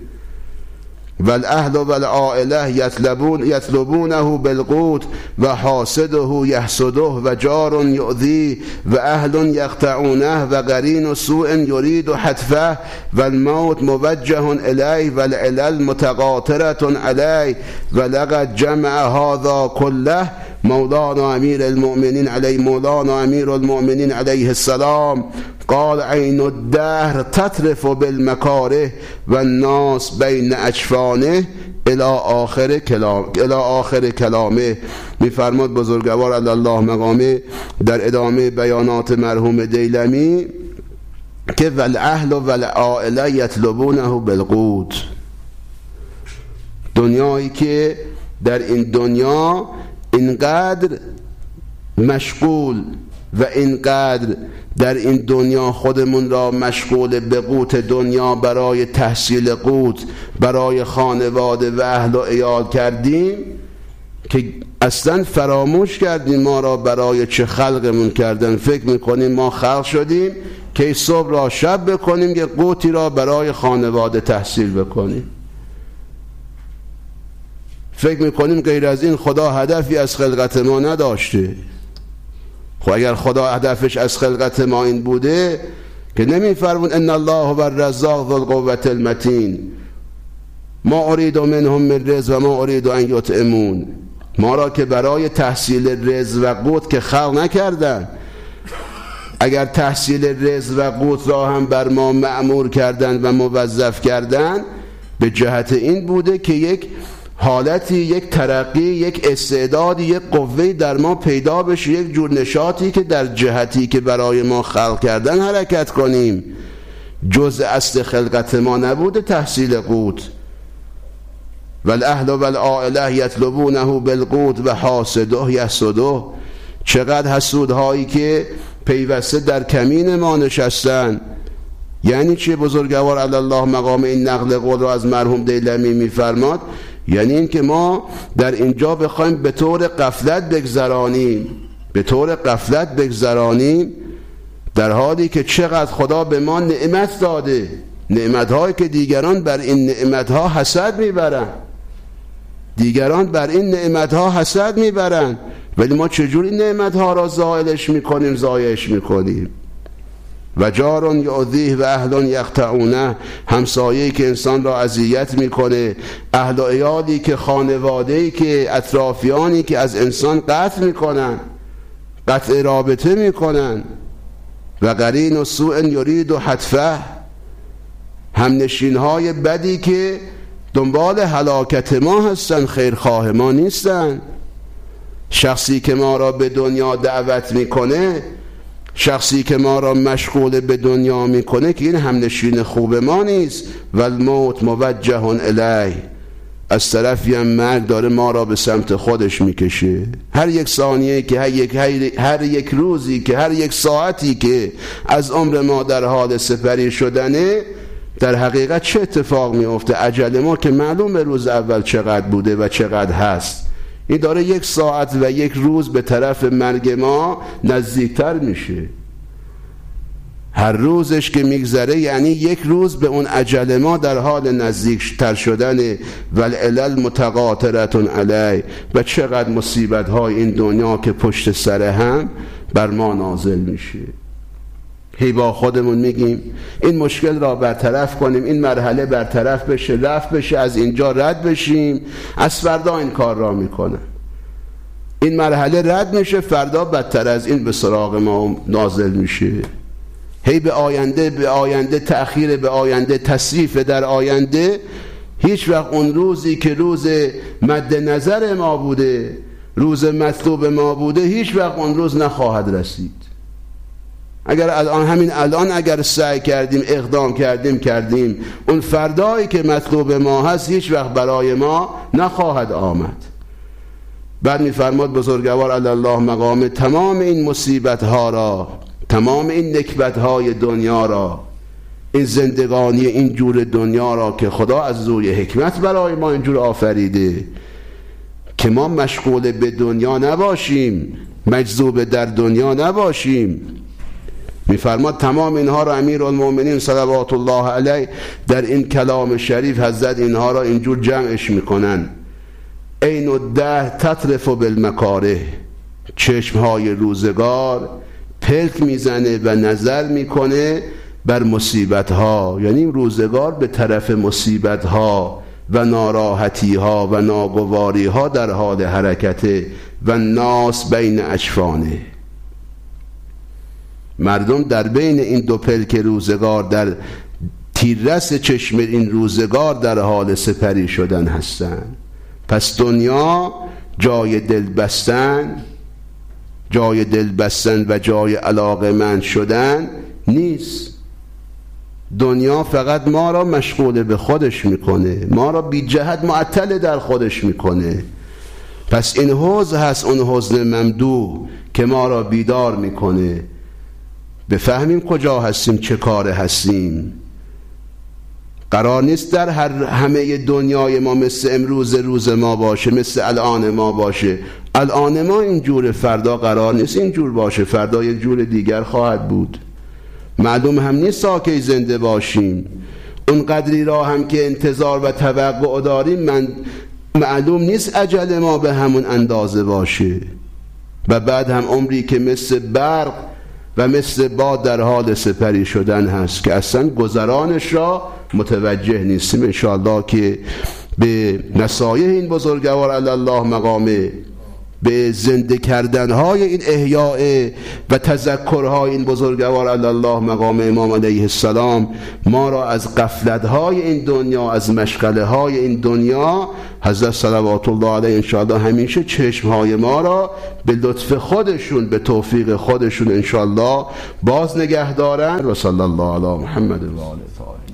والاهل والعائله یطلبون یطلبونه بالقوت و حاسده یحسده و جار یؤذی و اهل یقطعونه و قرین سوء یرید حتفه و الموت موجه الیه و العلل متقاطره علیه و لقد جمع هذا كله مولانا امیر المؤمنین علیه مولانا امیر المؤمنین علیه السلام قال: عین الدهر تطرف بالمکاره و الناس بین اجفانه الی آخر کلام الی آخر کلامه. میفرماد بزرگوار علی الله مقامه در ادامه بیانات مرحوم دیلمی که والاهل والعائله یطلبونه بالقوت. دنیایی که در این دنیا اینقدر مشغول و اینقدر در این دنیا خودمون را مشغول به قوت دنیا برای تحصیل قوت برای خانواده و اهل و عیال کردیم که اصلا فراموش کردیم ما را برای چه خلقمون کردن. فکر میکنیم ما خلق شدیم که صبح را شب بکنیم که قوتی را برای خانواده تحصیل بکنیم. فکر میکنیم غیر از این خدا هدفی از خلقت ما نداشته. خب اگر خدا هدفش از خلقت ما این بوده که نمیفرمون ان الله هو الرزاق ذو القوة المتین، ما ارید منهم من رزق و ما ارید ان یطعمون. ما را که برای تحصیل رزق و قوت که خلق نکردن. اگر تحصیل رزق و قوت را هم بر ما مأمور کردن و موظف کردن به جهت این بوده که یک حالتی، یک ترقی، یک استعدادی، یک قوه‌ای در ما پیدا بشه، یک جور نشاطی که در جهتی که برای ما خلق کردن حرکت کنیم. جزء اصل خلقت ما نبوده تحصیل قوت. والاهل والعائله یطلبونه بالقوت و حاسده یحسده. چقدر حسودهایی که پیوسته در کمین ما نشستن. یعنی چه بزرگوار علی الله مقام این نقل قول را از مرحوم دیلمی میفرماد؟ یعنی این که ما در اینجا بخوایم به طور غفلت بگذرانیم به طور غفلت بگذرانیم در حالی که چقدر خدا به ما نعمت داده، نعمتهایی که دیگران بر این نعمتها حسد میبرن دیگران بر این نعمتها حسد میبرن ولی ما چجوری نعمتها را زائلش میکنیم ضایعش میکنیم. و جار یؤذیه و اهل یقطعونه. همسایه‌ای که انسان را اذیت میکنه، اهل و عیالی که خانواده‌ای که اطرافیانی که از انسان قطع میکنن، قطع رابطه میکنن. و قرین و سوء یرید و حتفه. همنشینهای بدی که دنبال هلاکت ما هستن، خیرخواه ما نیستن. شخصی که ما را به دنیا دعوت میکنه، شخصی که ما را مشغول به دنیا میکنه که این همنشین خوب ما نیست. و الموت موجه الیه. از طرفی هم مرگ داره ما را به سمت خودش میکشه. هر یک ثانیه که هر یک, هر یک روزی که هر یک ساعتی که از عمر ما در حال سپری شدنه، در حقیقت چه اتفاق میفته؟ اجل ما که معلومه روز اول چقدر بوده و چقدر هست، این داره یک ساعت و یک روز به طرف مرگ ما نزدیکتر میشه. هر روزش که میگذره یعنی یک روز به اون اجل ما در حال نزدیکتر شدن. والعلل متقاطرتون علی، و چقدر مصیبت های این دنیا که پشت سر هم بر ما نازل میشه. هی با خودمون میگیم این مشکل را برطرف کنیم، این مرحله برطرف بشه، رفع بشه، از اینجا رد بشیم، از فردا این کار را میکنم. این مرحله رد میشه، فردا بدتر از این به سراغ ما نازل میشه. هی به آینده به آینده تأخیر به آینده، تصریف در آینده. هیچ وقت اون روزی که روز مد نظر ما بوده، روز مطلوب ما بوده، هیچ وقت اون روز نخواهد رسید. اگر الان همین الان اگر سعی کردیم، اقدام کردیم کردیم اون فردایی که مطلوب ما هست هیچ وقت برای ما نخواهد آمد. بعد می‌فرماد بزرگوار علی الله مقامه، تمام این مصیبت ها را، تمام این نکبت های دنیا را، این زندگانی این جور دنیا را که خدا از روی حکمت برای ما اینجور آفریده که ما مشغول به دنیا نباشیم، مجذوب در دنیا نباشیم. میفرماد تمام اینها را امیرالمؤمنین صلوات الله علیه در این کلام شریف حضرت اینها را اینجور جمعش میکنن: عین الدهر تطرف بالمکاره، چشمهای روزگار پلک میزنه و نظر میکنه بر مصیبت ها، یعنی روزگار به طرف مصیبت ها و ناراحتی ها و ناگواری ها در حال حرکته و ناس بین اجفانه. مردم در بین این دو پلک روزگار، در تیررس چشم این روزگار در حال سپری شدن هستند. پس دنیا جای دل بستن، جای دل بستن و جای علاقمند شدن نیست. دنیا فقط ما را مشغول به خودش میکنه، ما را بی جهت معطل در خودش میکنه. پس این حوض هست، اون حزن ممدوح که ما را بیدار میکنه بفهمیم کجا هستیم، چه کار هستیم. قرار نیست در هر همه دنیای ما مثل امروز روز ما باشه، مثل الان ما باشه. الان ما اینجور، فردا قرار نیست اینجور باشه، فردا یک جور دیگر خواهد بود. معلوم هم نیست ساکی زنده باشیم. اون قدری را هم که انتظار و توقع داریم من معلوم نیست اجل ما به همون اندازه باشه. و بعد هم عمری که مثل برق و مثل باد در حال سپری شدن هست که اصلا گذرانش را متوجه نیستیم. انشاءالله که به نصایح این بزرگوار علی الله مقامه، به زنده کردنهای این احیاء و تذکرهای این بزرگوار علی الله مقام امام علیه السلام ما را از غفلتهای این دنیا، از مشغله های این دنیا، حضرت صلوات الله علیه انشاءالله همیشه چشمهای ما را به لطف خودشون، به توفیق خودشون انشاءالله باز نگه دارن. و صلی الله علی محمد و آله طاهرین.